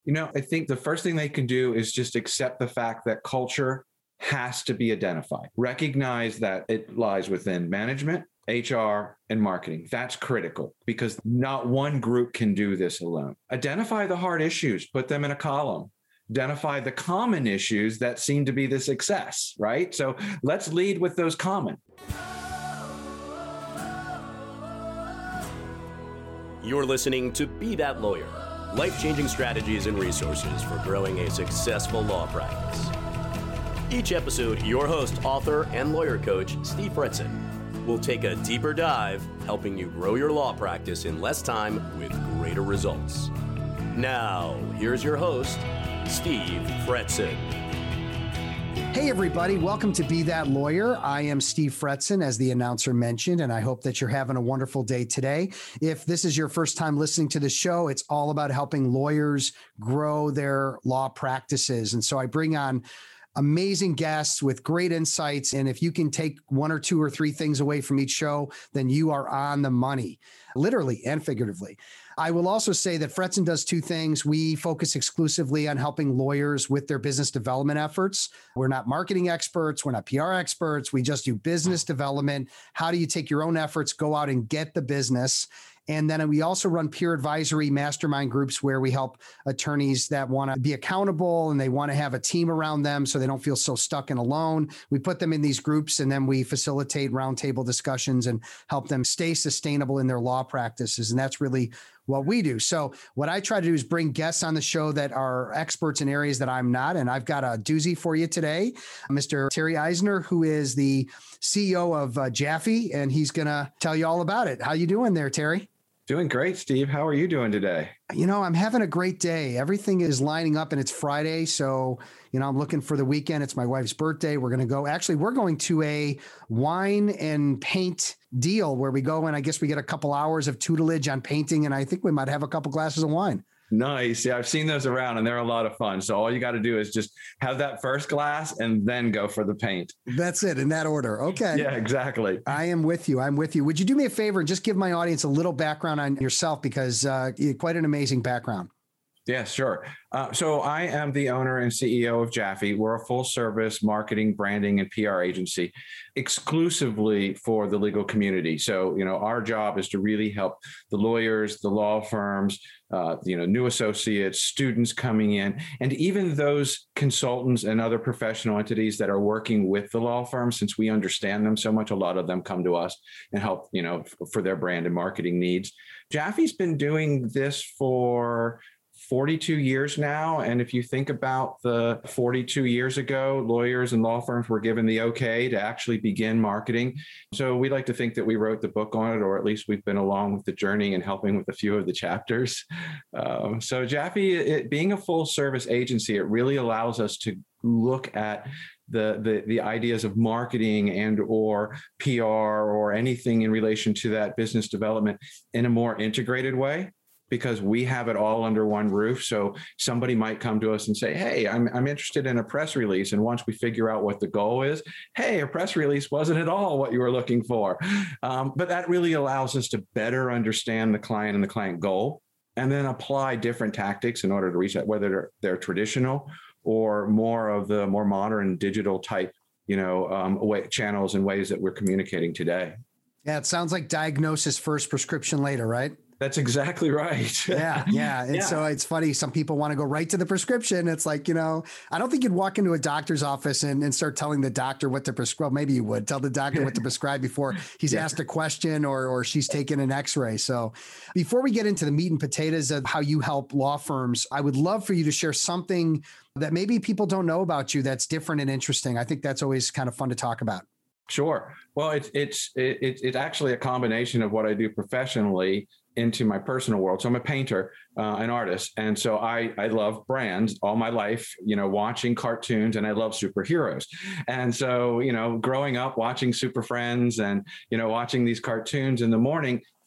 I think the first thing they can do is just accept the fact that culture has to be identified. Recognize that it lies within management, HR, and marketing. That's critical because not one group can do this alone. Identify the hard issues, put them in a column. Identify the common issues that seem to be the success, right? So let's lead with those common. You're listening to Be That Lawyer, life-changing strategies and resources for growing a successful law practice. Each episode, your host, author, and lawyer coach, Steve Fretzin, will take a deeper dive, helping you grow your law practice in less time with greater results. Now, here's your host, Steve Fretzin. Hey, everybody. Welcome to Be That Lawyer. I am Steve Fretzin, as the announcer mentioned, and I hope that you're having a wonderful day today. If this is your first time listening to the show, it's all about helping lawyers grow their law practices. And so I bring on amazing guests with great insights. And if you can take one or two or three things away from each show, then you are on the money, literally and figuratively. I will also say that Fretzin does two things. We focus exclusively on helping lawyers with their business development efforts. We're not marketing experts. We're not PR experts. We just do business development. How do you take your own efforts, go out and get the business? And then we also run peer advisory mastermind groups where we help attorneys that want to be accountable and they want to have a team around them so they don't feel so stuck and alone. We put them in these groups and then we facilitate roundtable discussions and help them stay sustainable in their law practices. And that's really what we do. So what I try to do is bring guests on the show that are experts in areas that I'm not. And I've got a doozy for you today, Mr. Terry Eisner, who is the CEO of Jaffe, and he's going to tell you all about it. How you doing there, Terry? Doing great, Steve. How are you doing today? I'm having a great day. Everything is lining up and it's Friday. So, I'm looking for the weekend. It's my wife's birthday. We're going to a wine and paint deal where we go and I guess we get a couple hours of tutelage on painting. And I think we might have a couple glasses of wine. Nice. Yeah, I've seen those around and they're a lot of fun. So all you got to do is just have that first glass and then go for the paint. That's it, in that order. Okay. Yeah, exactly. I am with you. Would you do me a favor and just give my audience a little background on yourself because you're quite an amazing background. Yeah, sure. So I am the owner and CEO of Jaffe. We're a full service marketing, branding, and PR agency exclusively for the legal community. So, our job is to really help the lawyers, the law firms, new associates, students coming in, and even those consultants and other professional entities that are working with the law firm. Since we understand them so much, a lot of them come to us and help, for their brand and marketing needs. Jaffe's been doing this for 42 years now. And if you think about the 42 years ago, lawyers and law firms were given the okay to actually begin marketing. So we like to think that we wrote the book on it, or at least we've been along with the journey and helping with a few of the chapters. So Jaffe, being a full service agency, it really allows us to look at the ideas of marketing and or PR or anything in relation to that business development in a more integrated way, because we have it all under one roof. So somebody might come to us and say, hey, I'm interested in a press release. And once we figure out what the goal is, hey, a press release wasn't at all what you were looking for. But that really allows us to better understand the client and the client goal, and then apply different tactics in order to reach that, whether they're traditional or more of the more modern digital type, channels and ways that we're communicating today. Yeah, it sounds like diagnosis first, prescription later, right? That's exactly right. Yeah. And so it's funny. Some people want to go right to the prescription. It's like, I don't think you'd walk into a doctor's office and start telling the doctor what to prescribe. Maybe you would tell the doctor what to prescribe before he's asked a question or she's taken an x-ray. So before we get into the meat and potatoes of how you help law firms, I would love for you to share something that maybe people don't know about you that's different and interesting. I think that's always kind of fun to talk about. Sure. Well, it's actually a combination of what I do professionally into my personal world. So I'm a painter, an artist. And so I love brands all my life, watching cartoons, and I love superheroes. And so, growing up watching Super Friends and, watching these cartoons in the morning,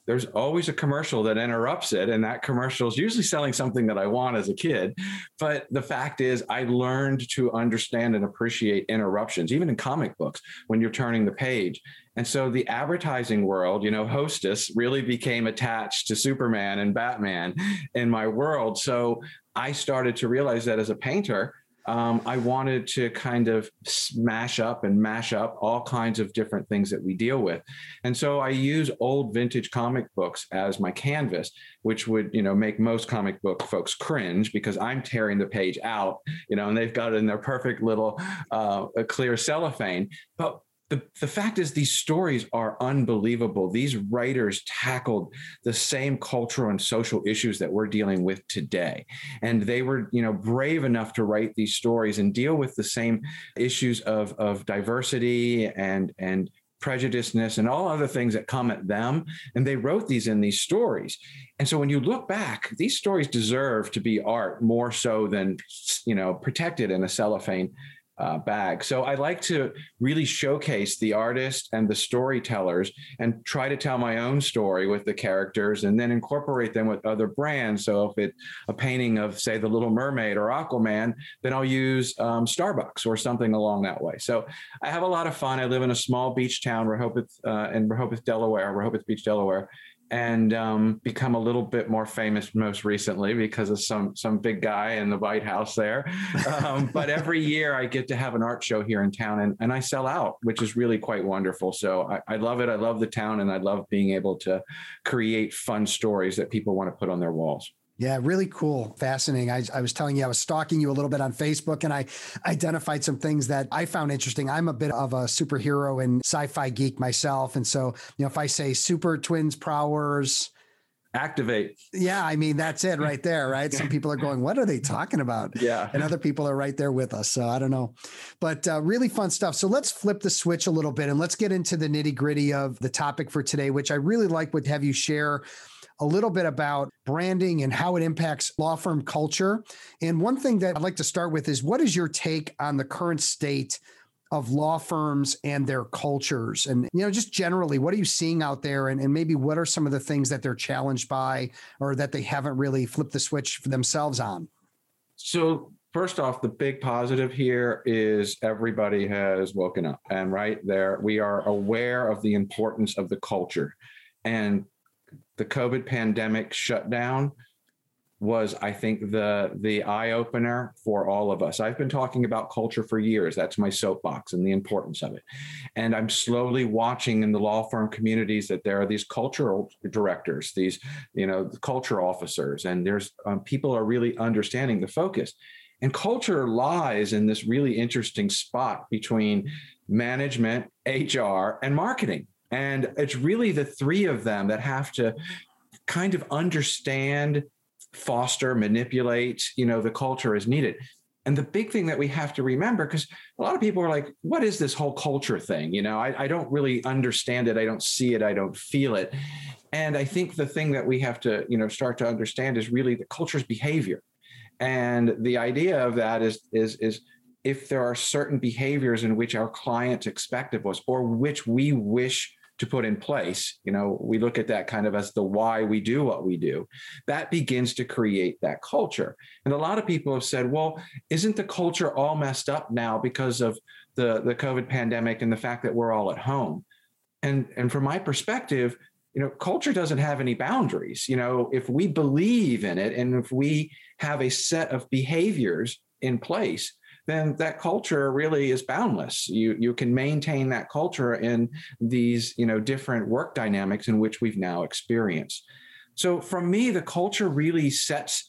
there's always a commercial that interrupts it. And that commercial is usually selling something that I want as a kid. But the fact is, I learned to understand and appreciate interruptions, even in comic books, when you're turning the page. And so the advertising world, Hostess really became attached to Superman and Batman in my world. So I started to realize that as a painter, I wanted to kind of mash up all kinds of different things that we deal with. And so I use old vintage comic books as my canvas, which would, make most comic book folks cringe because I'm tearing the page out, and they've got it in their perfect little clear cellophane. But the fact is, these stories are unbelievable. These writers tackled the same cultural and social issues that we're dealing with today. And they were, brave enough to write these stories and deal with the same issues of diversity and prejudiceness and all other things that come at them. And they wrote these in these stories. And so when you look back, these stories deserve to be art more so than, protected in a cellophane bag. So I like to really showcase the artist and the storytellers and try to tell my own story with the characters and then incorporate them with other brands. So if it's a painting of, say, The Little Mermaid or Aquaman, then I'll use Starbucks or something along that way. So I have a lot of fun. I live in a small beach town, in Rehoboth, Delaware, Rehoboth Beach, Delaware, and become a little bit more famous most recently because of some big guy in the White House there. But every year I get to have an art show here in town and I sell out, which is really quite wonderful. So I love it. I love the town and I love being able to create fun stories that people want to put on their walls. Yeah, really cool. Fascinating. I was telling you, I was stalking you a little bit on Facebook and I identified some things that I found interesting. I'm a bit of a superhero and sci-fi geek myself. And so, if I say super twins powers, activate. Yeah, I mean, that's it right there, right? Some people are going, what are they talking about? Yeah. And other people are right there with us. So I don't know, but really fun stuff. So let's flip the switch a little bit and let's get into the nitty gritty of the topic for today, which I really would have you share a little bit about branding and how it impacts law firm culture. And one thing that I'd like to start with is, what is your take on the current state of law firms and their cultures? And, just generally, what are you seeing out there? And maybe what are some of the things that they're challenged by or that they haven't really flipped the switch for themselves on? So first off, the big positive here is everybody has woken up, and right there, we are aware of the importance of the culture. And the COVID pandemic shutdown was, I think, the eye opener for all of us. I've been talking about culture for years. That's my soapbox and the importance of it. And I'm slowly watching in the law firm communities that there are these cultural directors, these, culture officers, and there's people are really understanding the focus. And culture lies in this really interesting spot between management, HR, and marketing. And it's really the three of them that have to kind of understand, foster, manipulate, the culture as needed. And the big thing that we have to remember, because a lot of people are like, what is this whole culture thing? I don't really understand it. I don't see it. I don't feel it. And I think the thing that we have to, start to understand is really the culture's behavior. And the idea of that is if there are certain behaviors in which our clients expect of us or which we wish to put in place, we look at that kind of as the why we do what we do, that begins to create that culture. And a lot of people have said, well, isn't the culture all messed up now because of the COVID pandemic and the fact that we're all at home? And from my perspective, culture doesn't have any boundaries. If we believe in it and if we have a set of behaviors in place, then that culture really is boundless. You can maintain that culture in these, different work dynamics in which we've now experienced. So for me, the culture really sets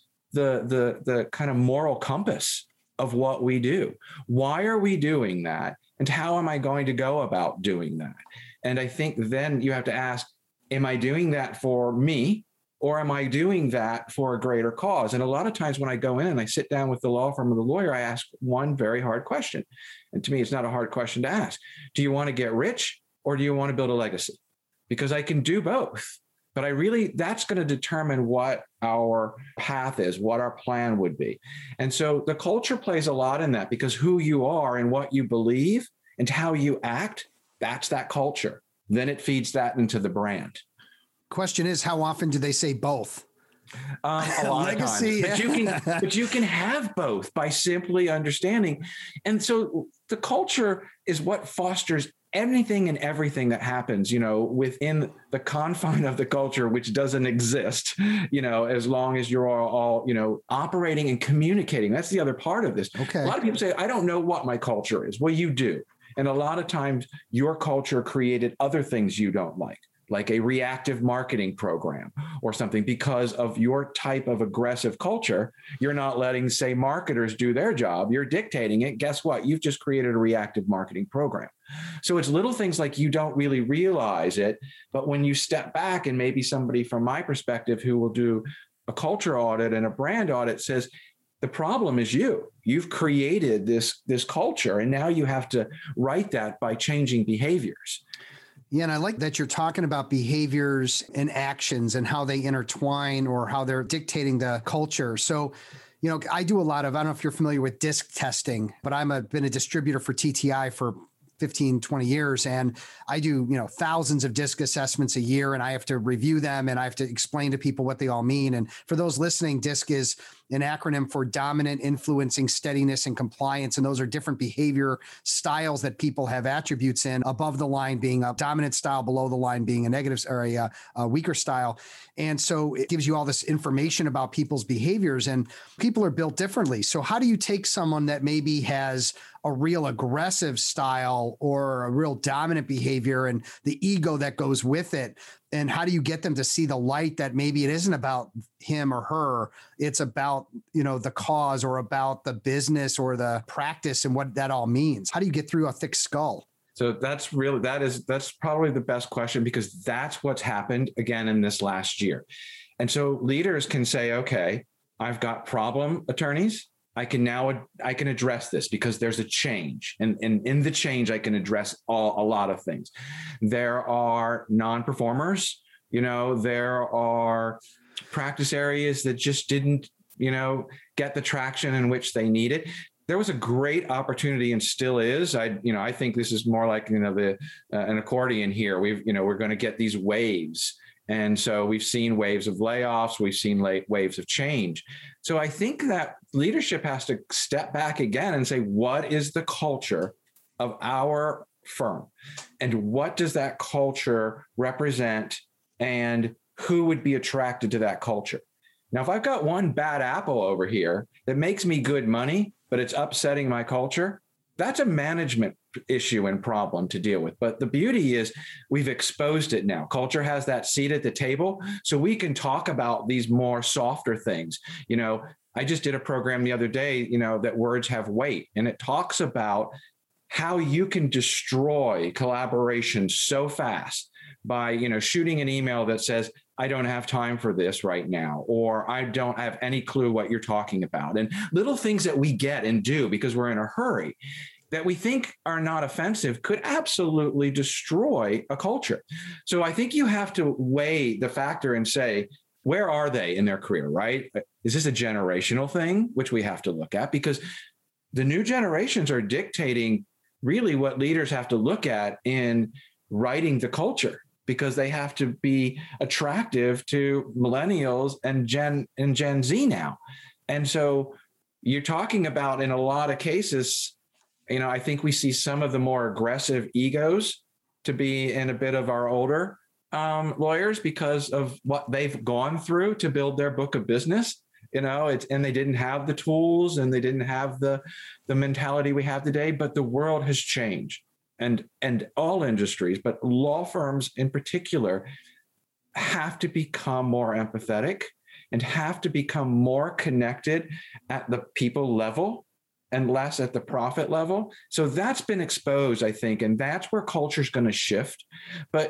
the kind of moral compass of what we do. Why are we doing that? And how am I going to go about doing that? And I think then you have to ask, am I doing that for me? Or am I doing that for a greater cause? And a lot of times when I go in and I sit down with the law firm or the lawyer, I ask one very hard question. And to me, it's not a hard question to ask. Do you want to get rich or do you want to build a legacy? Because I can do both. But that's going to determine what our path is, what our plan would be. And so the culture plays a lot in that, because who you are and what you believe and how you act, that's that culture. Then it feeds that into the brand. Question is, how often do they say both? A lot Legacy. of times. But you can have both by simply understanding. And so the culture is what fosters anything and everything that happens, within the confine of the culture, which doesn't exist, as long as you're all operating and communicating. That's the other part of this. Okay. A lot of people say, I don't know what my culture is. Well, you do. And a lot of times your culture created other things you don't like a reactive marketing program or something. Because of your type of aggressive culture, you're not letting, say, marketers do their job. You're dictating it. Guess what? You've just created a reactive marketing program. So it's little things like you don't really realize it. But when you step back, and maybe somebody from my perspective who will do a culture audit and a brand audit says, the problem is you've created this culture, and now you have to right that by changing behaviors. Yeah, and I like that you're talking about behaviors and actions and how they intertwine or how they're dictating the culture. So, I do a lot of, I don't know if you're familiar with disc testing, but been a distributor for TTI for 15, 20 years. And I do, thousands of disc assessments a year, and I have to review them and I have to explain to people what they all mean. And for those listening, DISC is an acronym for dominant, influencing, steadiness, and compliance. And those are different behavior styles that people have attributes in, above the line being a dominant style, below the line being a negative or a weaker style. And so it gives you all this information about people's behaviors, and people are built differently. So how do you take someone that maybe has a real aggressive style or a real dominant behavior and the ego that goes with it, and how do you get them to see the light that maybe it isn't about him or her, it's about, the cause or about the business or the practice and what that all means? How do you get through a thick skull? So that's probably the best question, because that's what's happened again in this last year. And so leaders can say, okay, I've got problem attorneys. I can address this because there's a change. And in the change, I can address a lot of things. There are non-performers, there are practice areas that just didn't, get the traction in which they needed. There was a great opportunity, and still is. I think this is more like, an accordion here. We're going to get these waves. And so we've seen waves of layoffs. We've seen waves of change. So I think that leadership has to step back again and say, what is the culture of our firm? And what does that culture represent? And who would be attracted to that culture? Now, if I've got one bad apple over here that makes me good money, but it's upsetting my culture, that's a management issue and problem to deal with. But the beauty is we've exposed it now. Culture has that seat at the table, so we can talk about these more softer things. I just did a program the other day, that words have weight, and it talks about how you can destroy collaboration so fast by, shooting an email that says, I don't have time for this right now, or I don't have any clue what you're talking about. And little things that we get and do because we're in a hurry that we think are not offensive could absolutely destroy a culture. So I think you have to weigh the factor and say, where are they in their career, right? Is this a generational thing, which we have to look at? Because the new generations are dictating really what leaders have to look at in writing the culture, because they have to be attractive to millennials and Gen Z now. And so you're talking about, in a lot of cases, I think we see some of the more aggressive egos to be in a bit of our older lawyers because of what they've gone through to build their book of business. And they didn't have the tools and they didn't have the mentality we have today, but the world has changed. And all industries, but law firms in particular, have to become more empathetic and have to become more connected at the people level and less at the profit level. So that's been exposed, I think, and that's where culture is going to shift. But,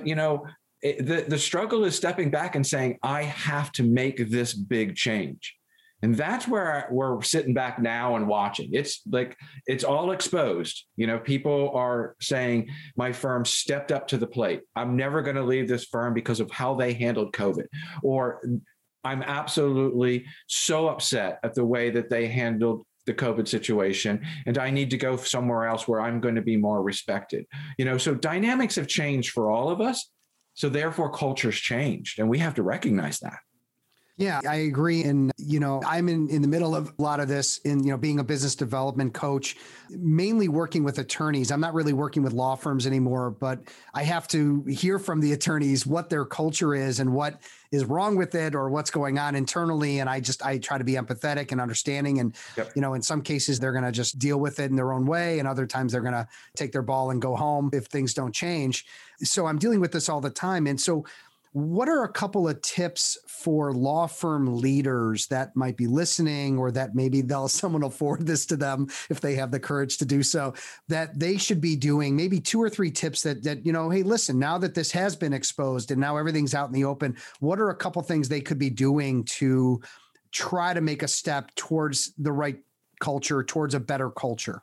the struggle is stepping back and saying, I have to make this big change. And that's where we're sitting back now and watching. It's like, it's all exposed. People are saying, my firm stepped up to the plate. I'm never going to leave this firm because of how they handled COVID. Or I'm absolutely so upset at the way that they handled the COVID situation, and I need to go somewhere else where I'm going to be more respected. So dynamics have changed for all of us. So therefore, culture's changed, and we have to recognize that. Yeah, I agree. And, I'm in the middle of a lot of this in, being a business development coach, mainly working with attorneys. I'm not really working with law firms anymore, but I have to hear from the attorneys what their culture is and what is wrong with it or what's going on internally. And I try to be empathetic and understanding. And, in some cases, they're going to just deal with it in their own way. And other times they're going to take their ball and go home if things don't change. So I'm dealing with this all the time. And so what are a couple of tips for law firm leaders that might be listening, or that maybe someone will forward this to them if they have the courage to do so, that they should be doing? Maybe 2 or 3 tips that hey, listen, now that this has been exposed and now everything's out in the open, what are a couple things they could be doing to try to make a step towards the right culture, towards a better culture?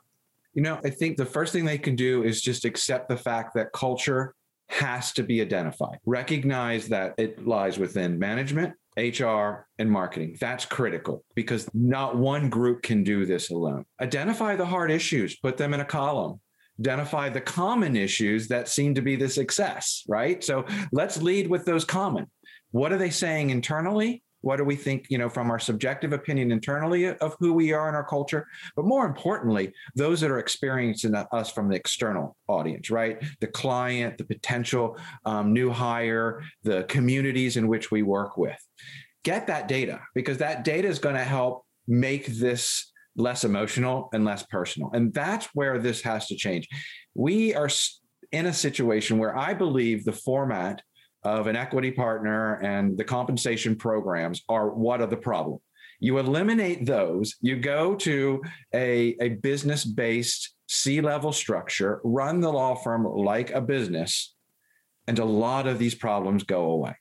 I think the first thing they can do is just accept the fact that culture has to be identified. Recognize that it lies within management, HR, and marketing. That's critical because not one group can do this alone. Identify the hard issues, put them in a column. Identify the common issues that seem to be the success, right? So let's lead with those common. What are they saying internally? What do we think, from our subjective opinion internally of who we are in our culture? But more importantly, those that are experiencing us from the external audience, right? The client, the potential new hire, the communities in which we work with. Get that data, because that data is going to help make this less emotional and less personal. And that's where this has to change. We are in a situation where I believe the format of an equity partner and the compensation programs are what are the problem. You eliminate those, you go to a business-based C-level structure, run the law firm like a business, and a lot of these problems go away.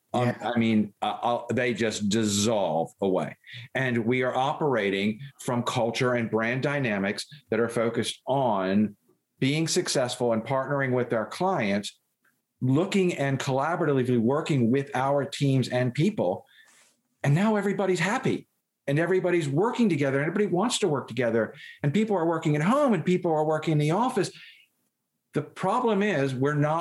They just dissolve away. And we are operating from culture and brand dynamics that are focused on being successful and partnering with our clients, looking and collaboratively working with our teams and people. And now everybody's happy and everybody's working together and everybody wants to work together, and people are working at home and people are working in the office. The problem is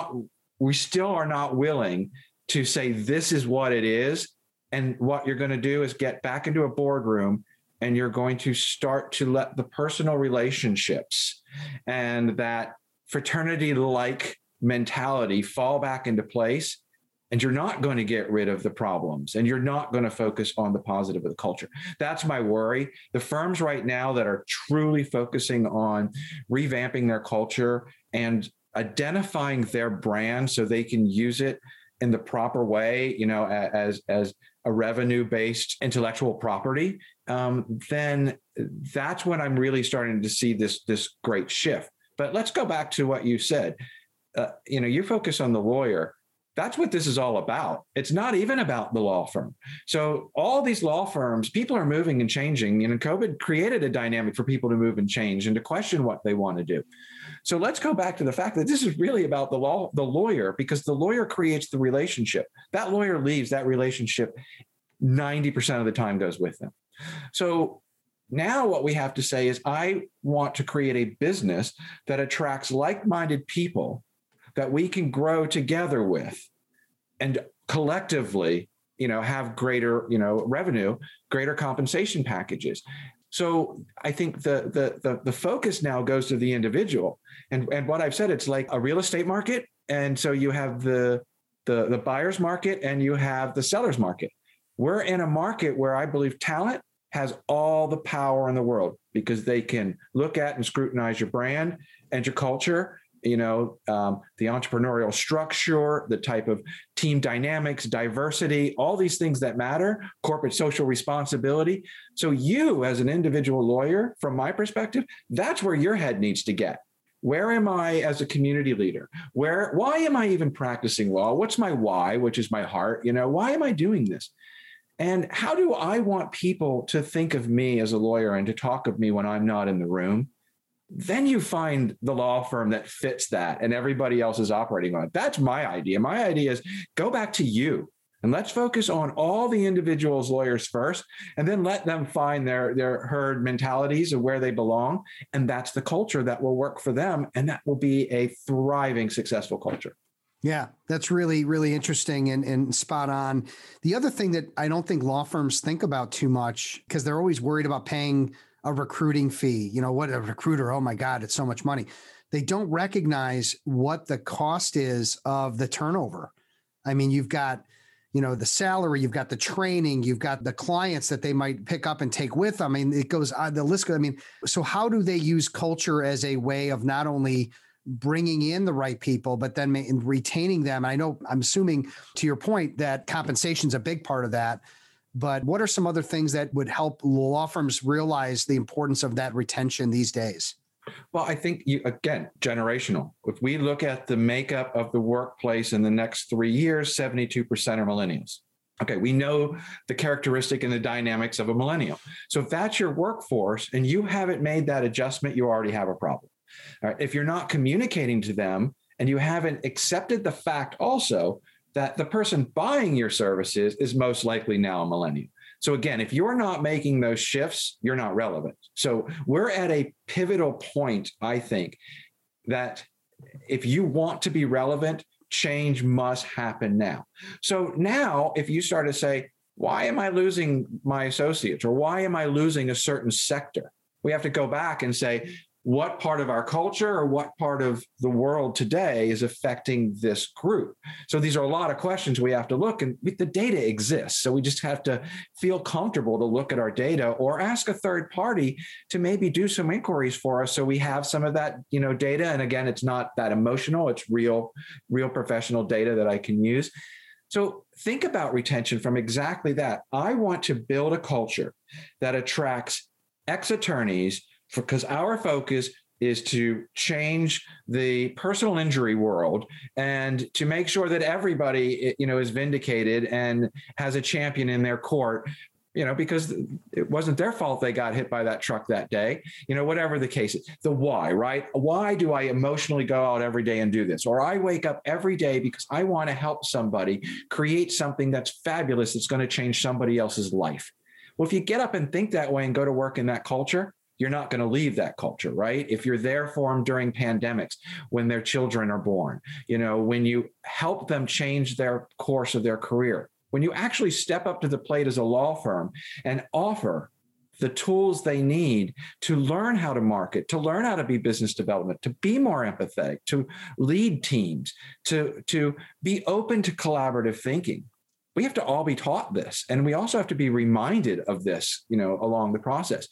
we still are not willing to say, this is what it is. And what you're going to do is get back into a boardroom and you're going to start to let the personal relationships and that fraternity-like mentality fall back into place, and you're not going to get rid of the problems, and you're not going to focus on the positive of the culture. That's my worry. The firms right now that are truly focusing on revamping their culture and identifying their brand so they can use it in the proper way, as a revenue-based intellectual property, then that's when I'm really starting to see this great shift. But let's go back to what you said. You focus on the lawyer. That's what this is all about. It's not even about the law firm. So all these law firms, people are moving and changing. COVID created a dynamic for people to move and change and to question what they want to do. So let's go back to the fact that this is really about the lawyer, because the lawyer creates the relationship. That lawyer leaves, that relationship 90% of the time goes with them. So now what we have to say is, I want to create a business that attracts like-minded people that we can grow together with and collectively, have greater, revenue, greater compensation packages. So I think the focus now goes to the individual. And what I've said, it's like a real estate market. And so you have the buyer's market and you have the seller's market. We're in a market where I believe talent has all the power in the world, because they can look at and scrutinize your brand and your culture, the entrepreneurial structure, the type of team dynamics, diversity, all these things that matter, corporate social responsibility. So you, as an individual lawyer, from my perspective, that's where your head needs to get. Where am I as a community leader? Why am I even practicing law? What's my why, which is my heart? Why am I doing this? And how do I want people to think of me as a lawyer and to talk of me when I'm not in the room? Then you find the law firm that fits that and everybody else is operating on it. That's my idea. My idea is go back to you and let's focus on all the individuals, lawyers first, and then let them find their herd mentalities of where they belong. And that's the culture that will work for them. And that will be a thriving, successful culture. Yeah, that's really, really interesting and spot on. The other thing that I don't think law firms think about too much, because they're always worried about paying a recruiting fee. You know, what a recruiter, oh my God, it's so much money. They don't recognize what the cost is of the turnover. I mean, you've got, the salary, you've got the training, you've got the clients that they might pick up and take with them. I mean, it goes on the list. I mean, so how do they use culture as a way of not only bringing in the right people, but then retaining them? And I know, I'm assuming to your point that compensation is a big part of that, but what are some other things that would help law firms realize the importance of that retention these days? Well, I think again, generational. If we look at the makeup of the workplace in the next 3 years, 72% are millennials. Okay, we know the characteristic and the dynamics of a millennial. So if that's your workforce and you haven't made that adjustment, you already have a problem. All right, if you're not communicating to them and you haven't accepted the fact also that the person buying your services is most likely now a millennial. So again, if you're not making those shifts, you're not relevant. So we're at a pivotal point, I think, that if you want to be relevant, change must happen now. So now, if you start to say, why am I losing my associates, or why am I losing a certain sector? We have to go back and say, what part of our culture or what part of the world today is affecting this group? So these are a lot of questions we have to look, and the data exists. So we just have to feel comfortable to look at our data or ask a third party to maybe do some inquiries for us. So we have some of that, data. And again, it's not that emotional, it's real professional data that I can use. So think about retention from exactly that. I want to build a culture that attracts ex-attorneys, because our focus is to change the personal injury world and to make sure that everybody, is vindicated and has a champion in their court, because it wasn't their fault they got hit by that truck that day, whatever the case is. The why, right? Why do I emotionally go out every day and do this? Or I wake up every day because I want to help somebody create something that's fabulous that's going to change somebody else's life. Well, if you get up and think that way and go to work in that culture, you're not going to leave that culture, right? If you're there for them during pandemics, when their children are born, when you help them change their course of their career, when you actually step up to the plate as a law firm and offer the tools they need to learn how to market, to learn how to be business development, to be more empathetic, to lead teams, to be open to collaborative thinking. We have to all be taught this. And we also have to be reminded of this, along the process.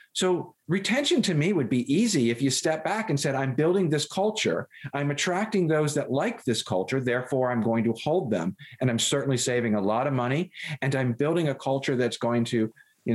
So retention to me would be easy if you step back and said, I'm building this culture. I'm attracting those that like this culture. Therefore, I'm going to hold them. And I'm certainly saving a lot of money. And I'm building a culture that's going to,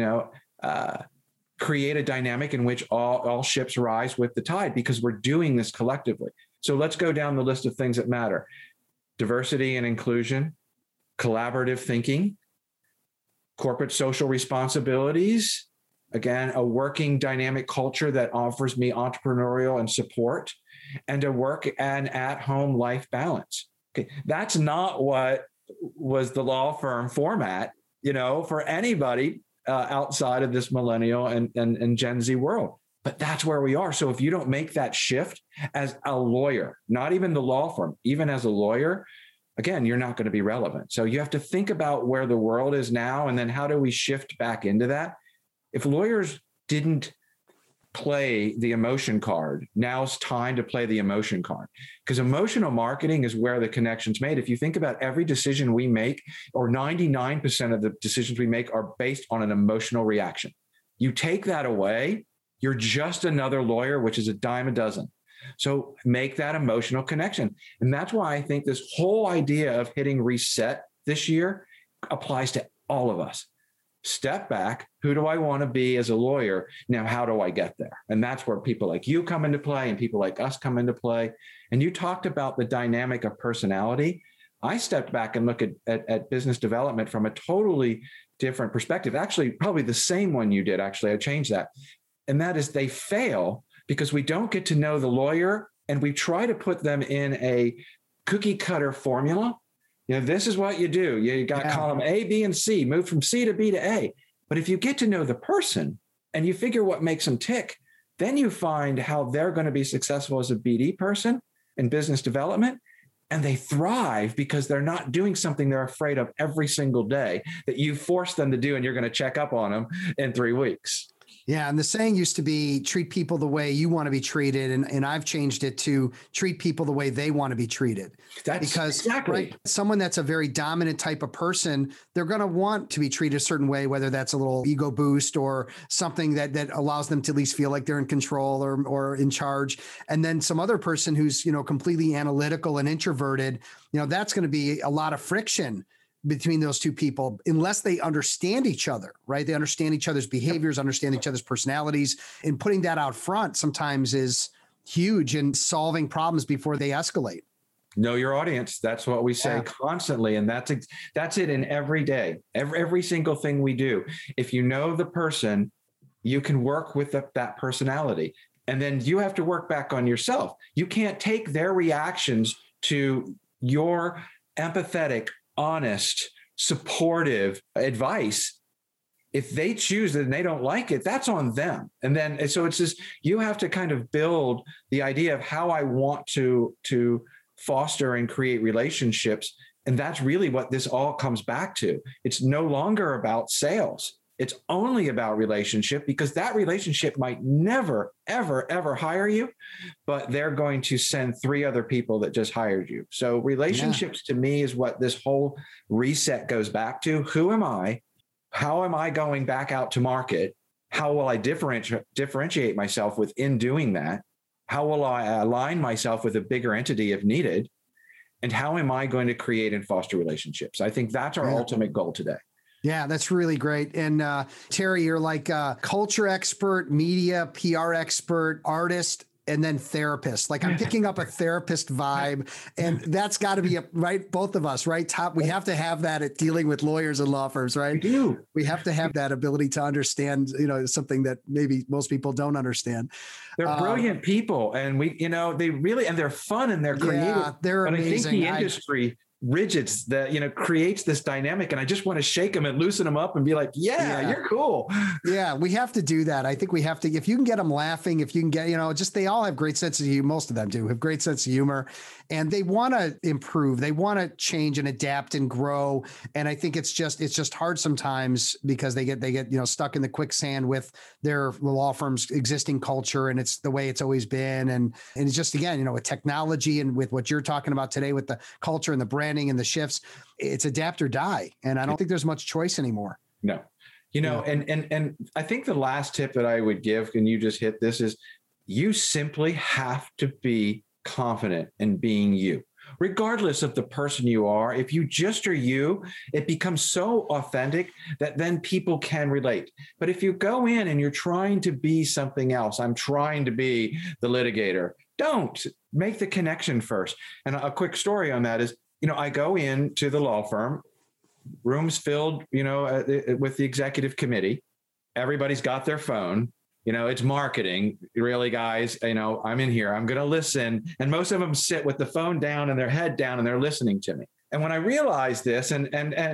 create a dynamic in which all ships rise with the tide, because we're doing this collectively. So let's go down the list of things that matter. Diversity and inclusion, collaborative thinking, corporate social responsibilities. Again, a working dynamic culture that offers me entrepreneurial and support, and a work and at-home life balance. Okay, that's not what was the law firm format, for anybody outside of this millennial and Gen Z world. But that's where we are. So if you don't make that shift as a lawyer, not even the law firm, even as a lawyer, again, you're not going to be relevant. So you have to think about where the world is now, and then how do we shift back into that? If lawyers didn't play the emotion card, now it's time to play the emotion card, because emotional marketing is where the connection's made. If you think about every decision we make, or 99% of the decisions we make are based on an emotional reaction. You take that away, you're just another lawyer, which is a dime a dozen. So make that emotional connection. And that's why I think this whole idea of hitting reset this year applies to all of us. Step back. Who do I want to be as a lawyer? Now, how do I get there? And that's where people like you come into play and people like us come into play. And you talked about the dynamic of personality. I stepped back and looked at business development from a totally different perspective. Actually, probably the same one you did. Actually, I changed that. And that is, they fail because we don't get to know the lawyer, and we try to put them in a cookie cutter formula. This is what you do. You got column A, B, and C, move from C to B to A. But if you get to know the person and you figure what makes them tick, then you find how they're going to be successful as a BD person in business development. and they thrive because they're not doing something they're afraid of every single day that you force them to do, and you're going to check up on them in 3 weeks. Yeah. And the saying used to be treat people the way you want to be treated. And I've changed it to treat people the way they want to be treated. That's because exactly right, someone that's a very dominant type of person, they're going to want to be treated a certain way, whether that's a little ego boost or something that allows them to at least feel like they're in control or in charge. And then some other person who's, completely analytical and introverted, that's going to be a lot of friction between those two people, unless they understand each other, right? They understand each other's behaviors, understand each other's personalities, and putting that out front sometimes is huge in solving problems before they escalate. Know your audience. That's what we say constantly. And that's it in every day, every single thing we do. If you know the person, you can work with that personality. And then you have to work back on yourself. You can't take their reactions to your empathetic, honest, supportive advice. If they choose it and they don't like it, that's on them. And then, so it's just, you have to kind of build the idea of how I want to foster and create relationships. And that's really what this all comes back to. It's no longer about sales. It's only about relationship, because that relationship might never, ever, ever hire you, but they're going to send 3 other people that just hired you. So relationships to me is what this whole reset goes back to. Who am I? How am I going back out to market? How will I differentiate myself within doing that? How will I align myself with a bigger entity if needed? And how am I going to create and foster relationships? I think that's our ultimate goal today. Yeah, that's really great. And Terry, you're like a culture expert, media, PR expert, artist, and then therapist. Like I'm picking up a therapist vibe, and that's got to be right. Both of us, right? We have to have that at dealing with lawyers and law firms, right? We do. We have to have that ability to understand, something that maybe most people don't understand. They're brilliant people, and they really, and they're fun and they're creative. Yeah, they're amazing. I think the industry rigids that creates this dynamic, and I just want to shake them and loosen them up and be like, you're cool. Yeah, we have to do that. I think we have to, if you can get them laughing, if you can get, they all have great sense of humor. Most of them do have great sense of humor, and they want to improve. They want to change and adapt and grow. And I think it's just hard sometimes because they get stuck in the quicksand with their law firm's existing culture, and it's the way it's always been. And it's just, again, with technology and with what you're talking about today with the culture and the branding and the shifts, it's adapt or die. And I don't think there's much choice anymore. No, and I think the last tip that I would give, and you just hit this, is you simply have to be confident in being you, regardless of the person you are. If you just are you, it becomes so authentic that then people can relate. But if you go in and you're trying to be something else, I'm trying to be the litigator, don't make the connection first. And a quick story on that is, I go into the law firm, rooms filled, with the executive committee. Everybody's got their phone. It's marketing. Really, guys, I'm in here. I'm going to listen. And most of them sit with the phone down and their head down, and they're listening to me. And when I realize this and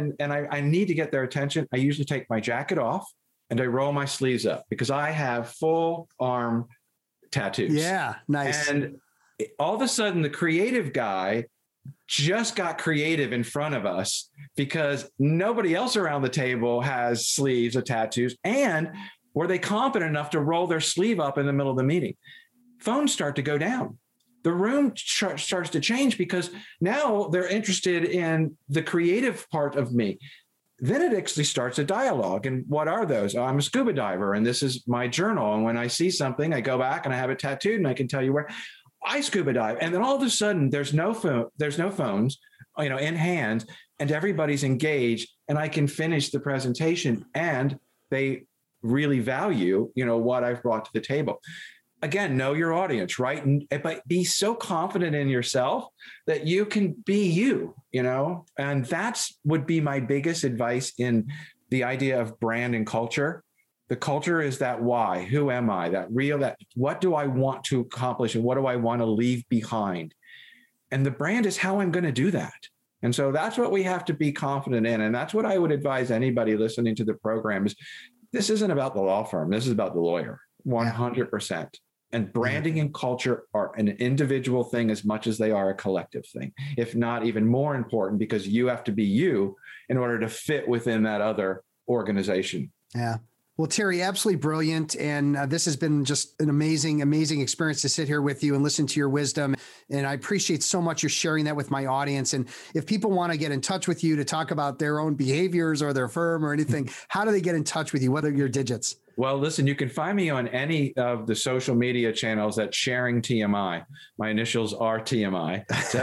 I need to get their attention, I usually take my jacket off and I roll my sleeves up, because I have full arm tattoos. Yeah, nice. And all of a sudden, the creative guy just got creative in front of us, because nobody else around the table has sleeves of tattoos. And were they competent enough to roll their sleeve up in the middle of the meeting? Phones start to go down. The room starts to change, because now they're interested in the creative part of me. Then it actually starts a dialogue. And what are those? Oh, I'm a scuba diver, and this is my journal. And when I see something, I go back and I have it tattooed, and I can tell you where I scuba dive. And then all of a sudden there's no phones, in hand, and everybody's engaged, and I can finish the presentation, and they really value, what I've brought to the table. Again, know your audience, right? But be so confident in yourself that you can be you, and that's would be my biggest advice in the idea of brand and culture. The culture is that why, who am I, that what do I want to accomplish, and what do I want to leave behind? And the brand is how I'm going to do that. And so that's what we have to be confident in. And that's what I would advise anybody listening to the program is, this isn't about the law firm. This is about the lawyer, 100%. And branding and culture are an individual thing as much as they are a collective thing, if not even more important, because you have to be you in order to fit within that other organization. Yeah. Well, Terry, absolutely brilliant. And this has been just an amazing, amazing experience to sit here with you and listen to your wisdom. And I appreciate so much you sharing that with my audience. And if people want to get in touch with you to talk about their own behaviors or their firm or anything, how do they get in touch with you? What are your digits? Well, listen, you can find me on any of the social media channels at Sharing TMI. My initials are TMI. So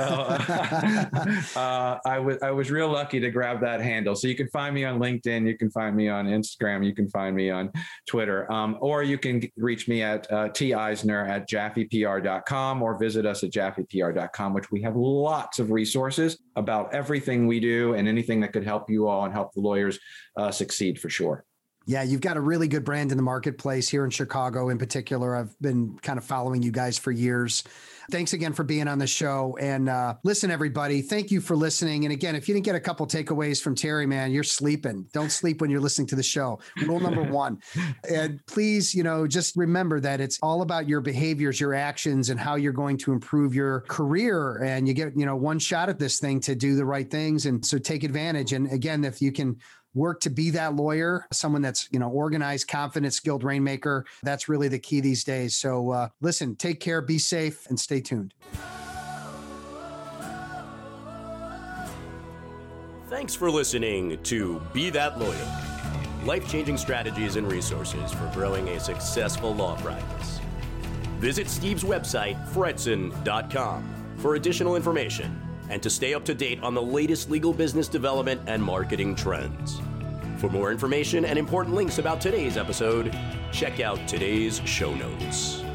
I was real lucky to grab that handle. So you can find me on LinkedIn. You can find me on Instagram. You can find me on Twitter. Or you can reach me at teisner@jaffepr.com or visit us at jaffepr.com, which we have lots of resources about everything we do and anything that could help you all and help the lawyers succeed for sure. Yeah, you've got a really good brand in the marketplace here in Chicago in particular. I've been kind of following you guys for years. Thanks again for being on the show. And listen, everybody, thank you for listening. And again, if you didn't get a couple takeaways from Terry, man, you're sleeping. Don't sleep when you're listening to the show. Rule number one. And please, just remember that it's all about your behaviors, your actions, and how you're going to improve your career. And you get, one shot at this thing to do the right things. And so take advantage. And again, if you can work to be that lawyer, someone that's, organized, confident, skilled rainmaker. That's really the key these days. So listen, take care, be safe, and stay tuned. Thanks for listening to Be That Lawyer. Life-changing strategies and resources for growing a successful law practice. Visit Steve's website, fretzin.com, for additional information and to stay up to date on the latest legal business development and marketing trends. For more information and important links about today's episode, check out today's show notes.